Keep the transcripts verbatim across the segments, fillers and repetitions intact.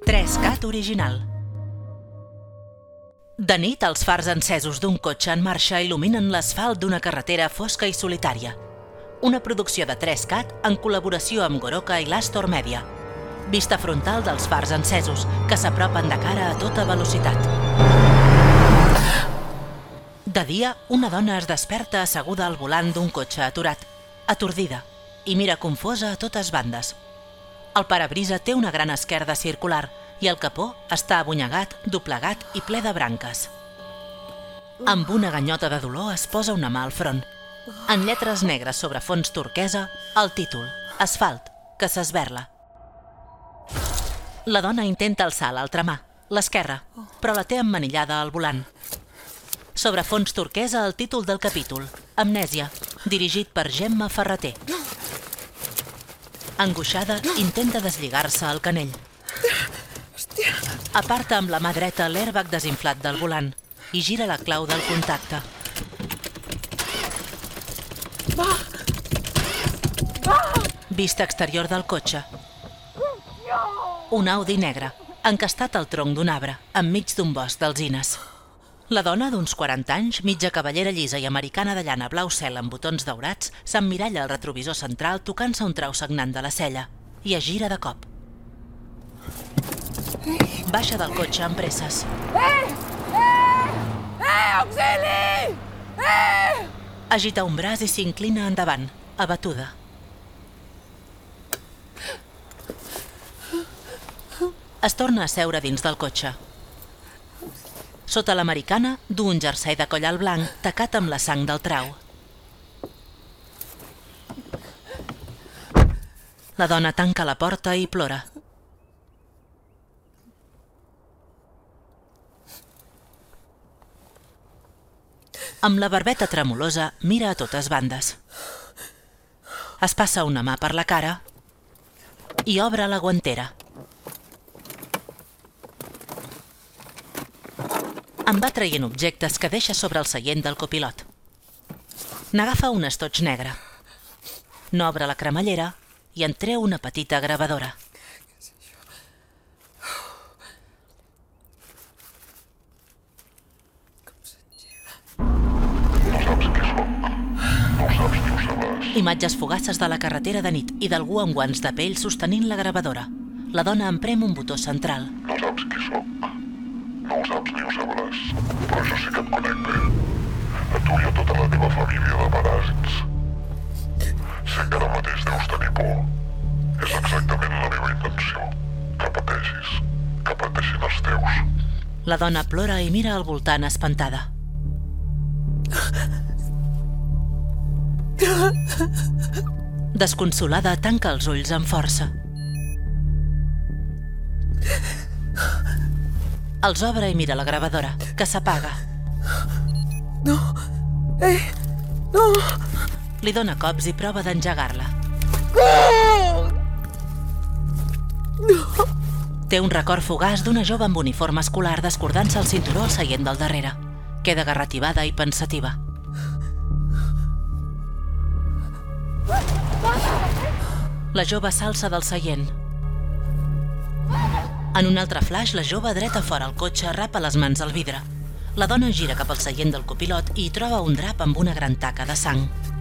tres cat original. De nit, els fars encesos d'un cotxe en marxa il·luminen l'asfalt d'una carretera fosca i solitària. Una producció de tres cat en col·laboració amb Goroka i l'Astor Media. Vista frontal dels fars encesos, que s'apropen de cara a tota velocitat. De dia, una dona es desperta asseguda al volant d'un cotxe aturat, atordida, i mira confosa a totes bandes. El parabrisa té una gran esquerda circular i el capó està abonyegat, doblegat i ple de branques. Amb una ganyota de dolor es posa una mà al front. En lletres negres sobre fons turquesa, el títol, Asfalt, que s'esberla. La dona intenta alçar l'altra mà, l'esquerra, però la té emmanillada al volant. Sobre fons turquesa el títol del capítol, Amnèsia, dirigit per Gemma Ferreter. Angoixada, intenta deslligar-se el canell. Aparta amb la mà dreta l'airbag desinflat del volant i gira la clau del contacte. Vista exterior del cotxe. Un Audi negre, encastat al tronc d'un arbre, enmig d'un bosc d'alzines. La dona, d'uns quaranta anys, mitja cavallera llisa i americana de llana blau cel amb botons daurats, s'emmiralla al retrovisor central tocant-se un trau sagnant de la cella i es gira de cop. Baixa del cotxe amb presses. Eh! Eh! Eh! Auxili! Eh! Agita un braç i s'inclina endavant, abatuda. Es torna a seure dins del cotxe. Sota l'americana, du un jersei de coll alt blanc tacat amb la sang del trau. La dona tanca la porta i plora. Amb la barbeta tremolosa, mira a totes bandes. Es passa una mà per la cara i obre la guantera. En va traient objectes que deixa sobre el seient del copilot. N'agafa un estoig negre. N'obre la cremallera i en treu una petita gravadora. No saps qui soc. No saps qui ho sabràs. Imatges fugaces de la carretera de nit i d'algú amb guants de pell sostenint la gravadora. La dona emprem un botó central. No saps qui soc. No ho saps ni ho sabràs, però jo sí que et conec bé. A tu i a tota la teva família de paràsits. Sé que ara mateix deus tenir por. És exactament la meva intenció. Que pateixis. Que pateixin els teus. La dona plora i mira al voltant espantada. Desconsolada, tanca els ulls amb força. Els obre i mira la gravadora, que s'apaga. No! Eh! No! Li dona cops i prova d'engegar-la. No! Té un record fugaç d'una jove amb uniforme escolar descordant-se el cinturó al seient del darrere. Queda garrativada i pensativa. La jove s'alça del seient. En un altre flaix, la jove dreta fora al cotxe rapa les mans al vidre. La dona gira cap al seient del copilot i hi troba un drap amb una gran taca de sang.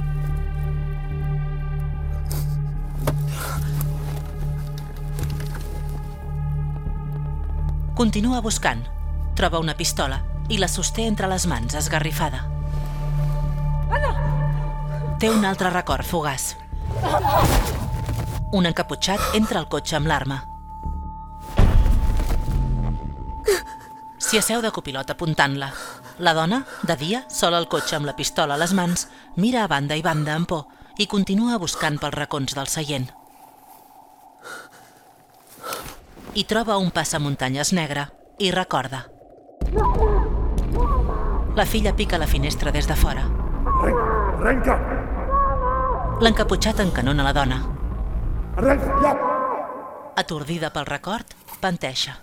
Continua buscant. Troba una pistola i la sosté entre les mans, esgarrifada. Té un altre record fugaç. Un encaputxat entra al cotxe amb l'arma. S'hi asseu de copilot apuntant-la. La dona, de dia, sola al cotxe amb la pistola a les mans, mira a banda i banda amb por i continua buscant pels racons del seient. Hi troba un passamuntanyes negre i recorda. La filla pica la finestra des de fora. Arrenca! L'encaputxat encanona la dona. Arrenca, ja! Atordida pel record, panteixa.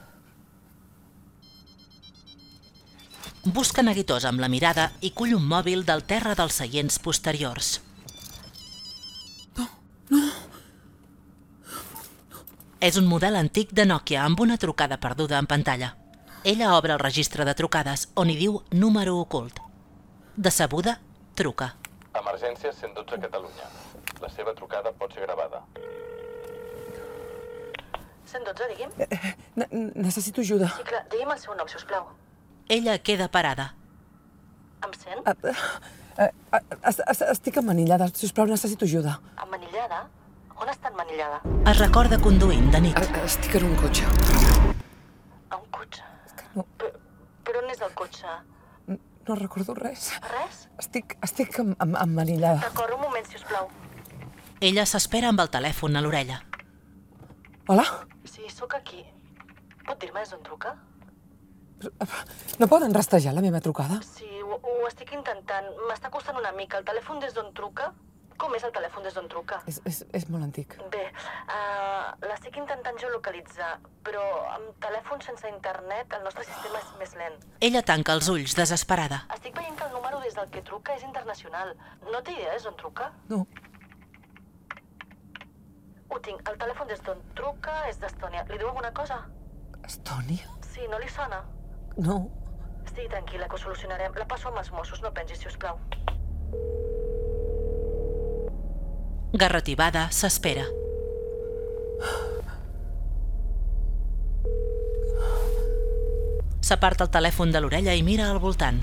Busca neguitós amb la mirada i cull un mòbil del terra dels seients posteriors. No, no. És un model antic de Nokia amb una trucada perduda en pantalla. Ella obre el registre de trucades, on hi diu número ocult. Decebuda, truca. Emergència cent dotze Catalunya. La seva trucada pot ser gravada. cent dotze, digui'm. Eh, ne- necessito ajuda. Sí, clar, digui'm el seu nom, si us plau. Ella queda parada. Em sent? Eh, eh, eh, es- es- Estic emmanillada, sisplau, necessito ajuda. Emmanillada? On està emmanillada? Es recorda conduint de nit. Eh, Estic en un cotxe. A un cotxe. No, Però, però on és el cotxe? no recordo res. Res? Estic, estic em- em- emmanillada. D'acord, un moment, si us plau. Ella s'espera amb el telèfon a l'orella. Hola? Sí, sóc aquí. Pot dir-me des d'on truca? No poden rastrejar la meva trucada? Sí, ho, ho estic intentant. M'està costant una mica. El telèfon des d'on truca? Com és el telèfon des d'on truca? És, és, és molt antic. Bé, uh, l'estic intentant geolocalitzar, però amb telèfon sense internet el nostre sistema és més lent. Ella tanca els ulls, desesperada. Estic veient que el número des del que truca és internacional. No té idea des d'on truca? No. Ho tinc. El telèfon des d'on truca és d'Estònia. Li diu alguna cosa? Estònia? Sí, no li sona? No. Estigui tranquil·la, que ho solucionarem. La passo amb els Mossos, no pengi, si us plau. Garrativada, s'espera. S'aparta el telèfon de l'orella i mira al voltant.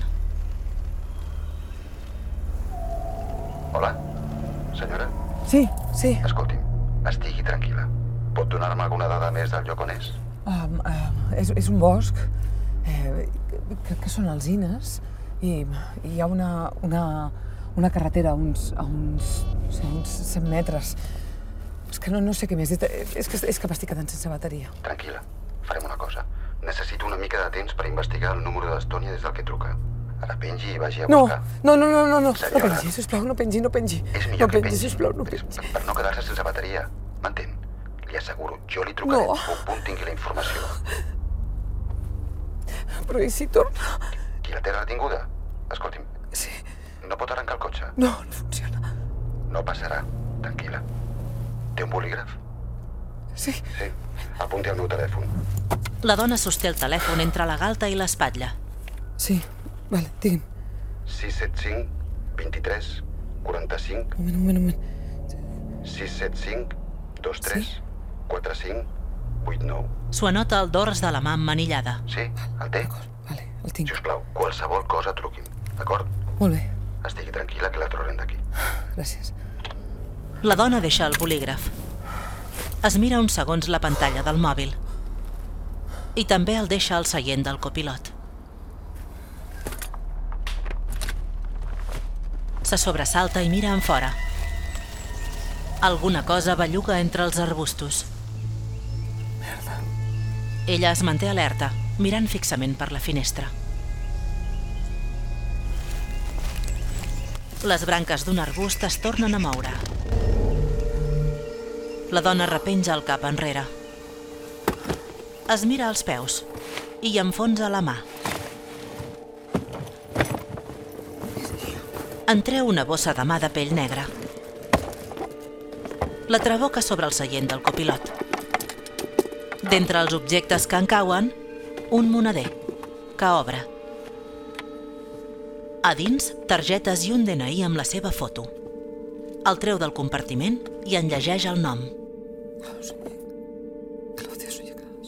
Hola? Senyora? Sí, sí. Escolti'm, estigui tranquil·la. Pot donar-me alguna dada més del lloc on és? Um, uh, és, és un bosc. Eh, crec que són alzines. I, i hi ha una, una, una carretera a uns, a uns, no sé, uns cent metres. És que no, no sé què més. És que, és que m'estic quedant sense bateria. Tranquil·la, farem una cosa. Necessito una mica de temps per investigar el número d'Estònia des del que truca. Ara pengi i vagi a No, buscar. no, no, no, no, no, no Senyora. pengi, sisplau, no pengi, no pengi. És No millor que pengi, pengi. sisplau, no És pengi. per no quedar-se sense bateria. M'entén? Li asseguro, jo li trucaré No. un punt tingui la informació. Però i si torna? Qui la té retinguda? Escolti'm, Sí, no pot arrencar el cotxe? no, no funciona. No passarà, tranquil·la. Té un bolígraf? Sí, Sí, apunti al meu telèfon. La dona sosté el telèfon entre la galta i l'espatlla. sí, vale, digui'm. sis set cinc, vint-i-tres, quaranta-cinc, Un moment, un moment, un moment. sis set cinc, dos tres, quatre cinc, vuit nou. S'ho anota al dors de la mà emmanillada. Sí, el té? D'acord, vale, el tinc. Si us plau, qualsevol cosa truqui'm, d'acord? Molt bé, Estigui tranquil·la que la traurem d'aquí. gràcies. La dona deixa el bolígraf. Es mira uns segons la pantalla del mòbil. I també el deixa al seient del copilot. Se sobresalta i mira enfora. Alguna cosa belluga entre els arbustos. Merda. Ella es manté alerta, mirant fixament per la finestra. Les branques d'un arbust es tornen a moure. La dona repenja el cap enrere. Es mira als peus i hi enfonsa la mà. En treu una bossa de mà de pell negra. La traboca sobre el seient del copilot. D'entre els objectes que en cauen, un moneder, que obre. A dins, targetes i un D N I amb la seva foto. El treu del compartiment i en llegeix el nom. Claudia Sollecas.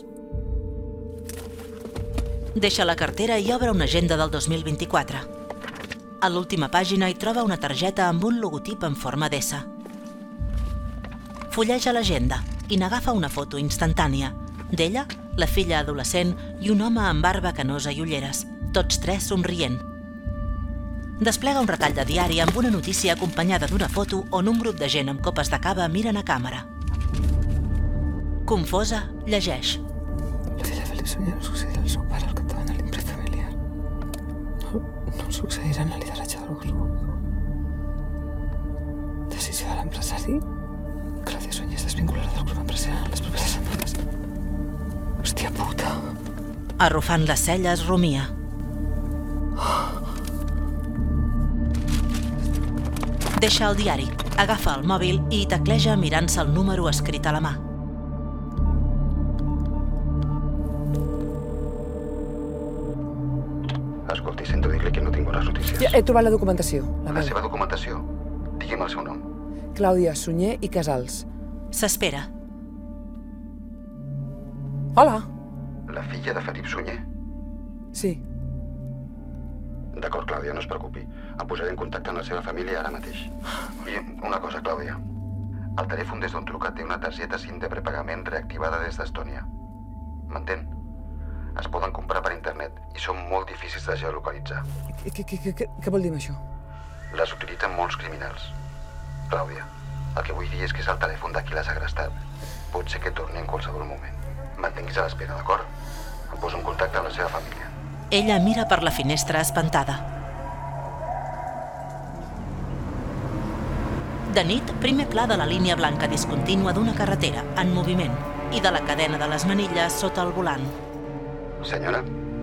Deixa la cartera i obre una agenda del dos mil vint-i-quatre. A l'última pàgina hi troba una targeta amb un logotip en forma d'S. Fulleja l'agenda i n'agafa una foto instantània d'ella, la filla adolescent i un home amb barba canosa i ulleres, tots tres somrient. Desplega un retall de diari amb una notícia acompanyada d'una foto on un grup de gent amb copes de cava miren a càmera. Confosa, llegeix. La filla Feliç Sunyer no succeirà el seu pare al capdavant de l'impre familiar. No, no succeirà en el lideratge del grup. Decisió de l'empresari. Claudia Sunyer es desvincularà del grup empresarial en les properes setmanes. Hòstia puta. Arrufant les celles, rumia. Deixa el diari, agafa el mòbil i tecleja mirant-se el número escrit a la mà. Escolti, sento dir-li que no tinc bones notícies. Ja he trobat la documentació. La, La meva. seva documentació? Digui'm el seu nom. Clàudia Sunyer i Casals. S'espera. Hola. La filla de Felip Sunyer? Sí. D'acord, Clàudia, no es preocupi. Em posaré en contacte amb la seva família ara mateix. I una cosa, Clàudia. El telèfon des d'on truca té una targeta SIM de prepagament reactivada des d'Estònia. M'entén? Es poden comprar per internet i són molt difícils de geolocalitzar. Què, què, què, què vol dir amb això? Les utilitzen molts criminals. Clàudia, el que vull dir és que és el telèfon de qui l'ha segrestat. Pot ser que torni en qualsevol moment. Mantinguis a l'espera, d'acord? Em poso en contacte amb la seva família. Ella mira per la finestra espantada. De nit, primer pla de la línia blanca discontínua d'una carretera en moviment i de la cadena de les manilles sota el volant. Senyora?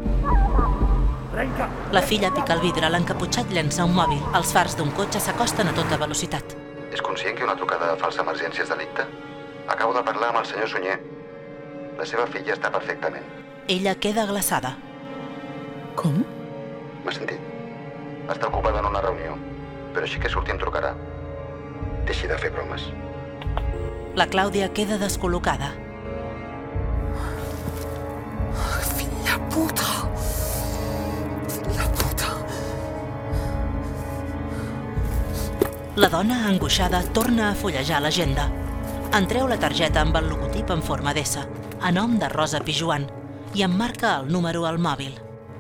La filla pica el vidre, l'encaputxat llença un mòbil. Els fars d'un cotxe s'acosten a tota velocitat. És conscient que una trucada de falsa emergència és delicte? Acabo de parlar amb el senyor Sunyer. La seva filla està perfectament. Ella queda glaçada. Com? M'ha sentit? Està ocupada en una reunió, però així que surti em trucarà. Deixi de fer bromes. La Clàudia queda descol·locada. Filla puta! Filla puta! La dona, angoixada, torna a fullejar l'agenda. En treu la targeta amb el logotip en forma d'S, a nom de Rosa Pijuan, i en marca el número al mòbil.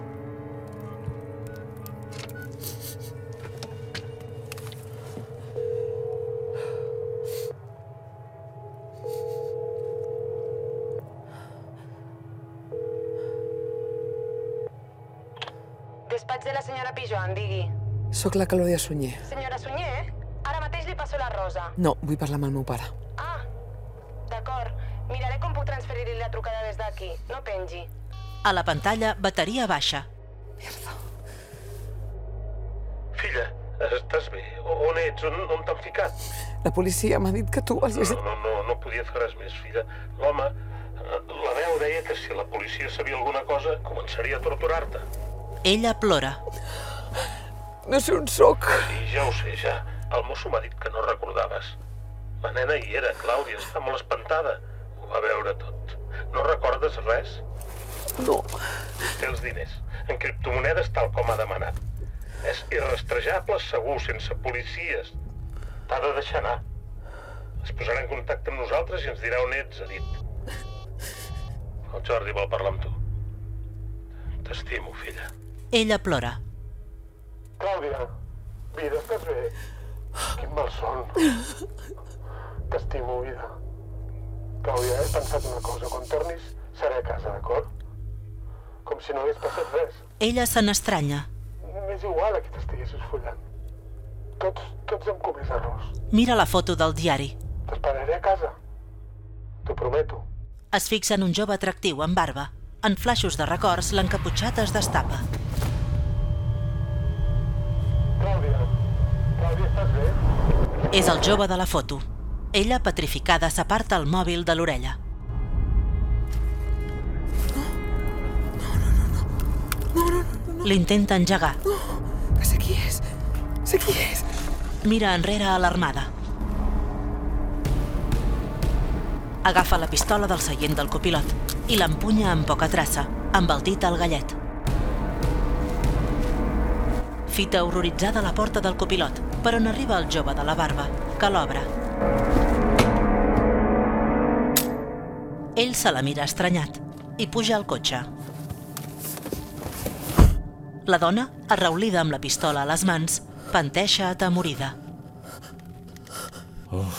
Despatx de la senyora Pijuan, digui. Soc la Clàudia Sunyer. Senyora Sunyer, ara mateix li passo la Rosa. No, vull parlar amb el meu pare. Ah, d'acord. Miraré com puc transferir-li la trucada des d'aquí. No pengi. A la pantalla, bateria baixa. Filla, estàs bé? On ets? On, on t'han ficat? La policia m'ha dit que tu havies... No, no, no, no podia fer res més, filla. L'home, la veu deia que si la policia sabia alguna cosa, començaria a torturar-te. Ella plora. No sé on soc. Sí, ja ho sé, ja. El mosso m'ha dit que no recordaves. La nena hi era, Clàudia, està molt espantada. Ho va veure tot. No recordes res? No. Té els diners. En criptomonedes tal com ha demanat. És irrastrejable segur, sense policies. T'ha de deixar anar. Es posarà en contacte amb nosaltres i ens dirà on ets, ha dit. El Jordi vol parlar amb tu. T'estimo, filla. Ella plora. Clàudia, vida, estàs bé? Quin malson. T'estimo, vida. Clàudia, he pensat una cosa. Quan tornis, seré a casa, d'acord? Com si no hagués passat res. Ella se n'estranya. M'és igual a qui t'estiguessis follant. Tots, tots hem comès errors. Mira la foto del diari. T'esperaré a casa. T'ho prometo. Es fixa en un jove atractiu amb barba. En flaixos de records, l'encaputxat es destapa. Clàudia, Clàudia, estàs bé? És el jove de la foto. Ella, petrificada, s'aparta el mòbil de l'orella. L'intenta engegar. Que sé qui és. Sé qui és. Mira enrere alarmada. Agafa la pistola del seient del copilot i l'empunya amb poca traça, amb el dit al gallet. Fita horroritzada a la porta del copilot, per on arriba el jove de la barba, que l'obre. Ell se la mira estranyat i puja al cotxe. La dona, arraulida amb la pistola a les mans, panteixa atemorida. Uf.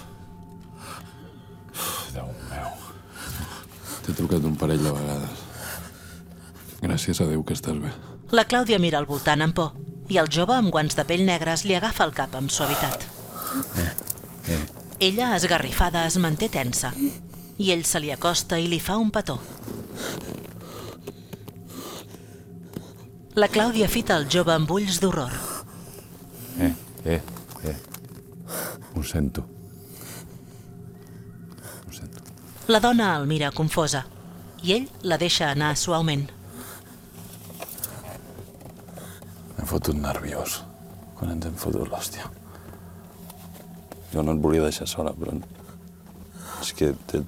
Déu meu. T'he trucat un parell de vegades. Gràcies a Déu que estàs bé. La Clàudia mira al voltant amb por i el jove amb guants de pell negres li agafa el cap amb suavitat. Eh, eh. Ella, esgarrifada, es manté tensa i ell se li acosta i li fa un petó. La Clàudia fita el jove amb ulls d'horror. Eh, eh, eh. Ho sento. Ho sento. La dona el mira confosa i ell la deixa anar suaument. fotut nerviós quan ens hem fotut l'hòstia. Jo no et volia deixar sola, però és que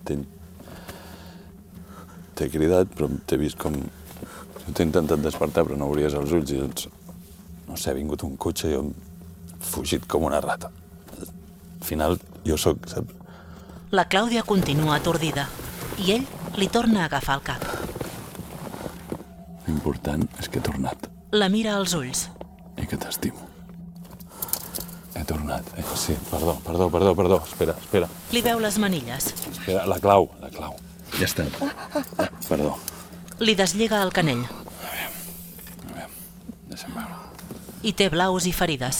t'he cridat, però t'he vist com... Jo t'he intentat despertar, però no obries els ulls i doncs, no sé, ha vingut un cotxe i jo he fugit com una rata. Al final, jo sóc, saps? La Clàudia continua atordida i ell li torna a agafar el cap. L'important és que he tornat. La mira als ulls. I que t'estimo. He tornat. Eh? Sí, perdó, perdó, perdó, perdó. Espera, espera. Li veu les manilles. Espera, la clau, la clau. Ja està. Eh, perdó. Li deslliga el canell. A veure, a veure, deixa'm veure. I té blaus i ferides.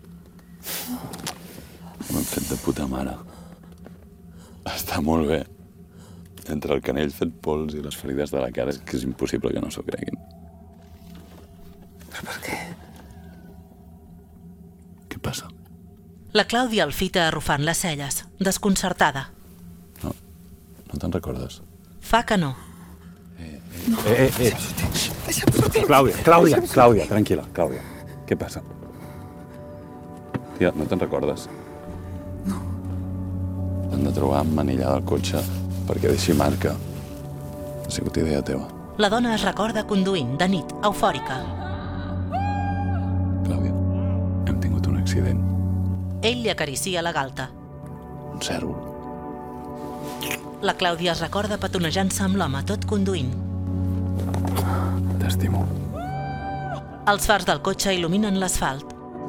M'han fet de puta mare. Està molt bé. Entre el canell fet pols i les ferides de la cara és que és impossible que no s'ho creguin. Però per què? Què passa? La Clàudia el fita arrufant les celles, desconcertada. No, no te'n recordes? Fa que no. Eh, eh, eh. Clàudia, Clàudia, Clàudia, tranquil·la, Clàudia. Què passa? Tia, no te'n recordes? No. T'han de trobar emmanillada al cotxe perquè deixi marca. Ha sigut idea teva. La dona es recorda conduint, de nit, eufòrica. Clàudia, hem tingut un accident. Ell li acaricia la galta. Un cèrvol. La Clàudia es recorda petonejant-se amb l'home, tot conduint. T'estimo. Els fars del cotxe il·luminen l'asfalt.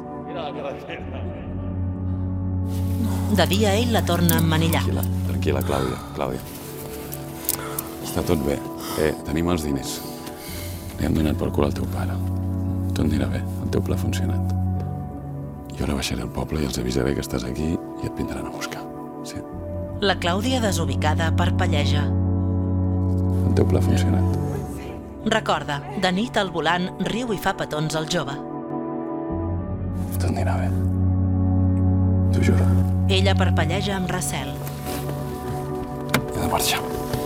De dia ell la torna a emmanillar. Tranquil·la, tranquil·la, Clàudia, Clàudia. Està tot bé. Eh, tenim els diners. Li hem donat per cul al teu pare. Tot anirà bé, el teu pla ha funcionat. Jo ara baixaré al poble i els avisaré que estàs aquí i et vindran a buscar. Sí. La Clàudia, desubicada, parpelleja. El teu pla ha funcionat. Recorda, de nit al volant riu i fa petons al jove. Tot anirà bé. T'ho juro. Ella parpelleja amb recel. He de marxar.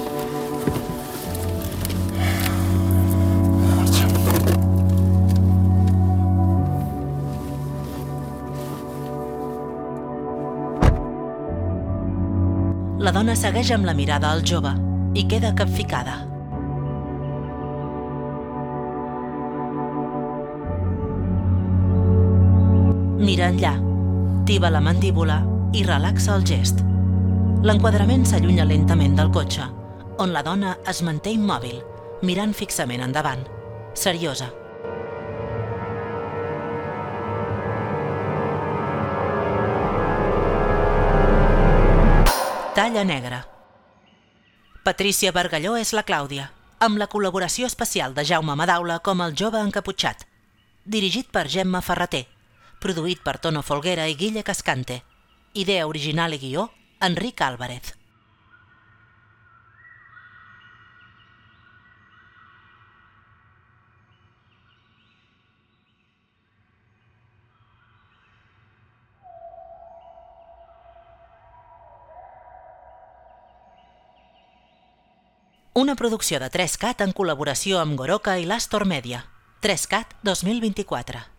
He de marxar. La dona segueix amb la mirada al jove i queda capficada. Mira enllà, tiba la mandíbula i relaxa el gest. L'enquadrament s'allunya lentament del cotxe, on la dona es manté immòbil, mirant fixament endavant, seriosa. Talla negra. Patrícia Bargalló és la Clàudia, amb la col·laboració especial de Jaume Madaula com el jove encaputxat. Dirigit per Gemma Ferreter. Produït per Tono Folguera i Guille Cascante. Idea original i guió, Enric Álvarez. Una producció de tres cat en col·laboració amb Goroca i l'Astor Media. tres cat dos mil vint-i-quatre.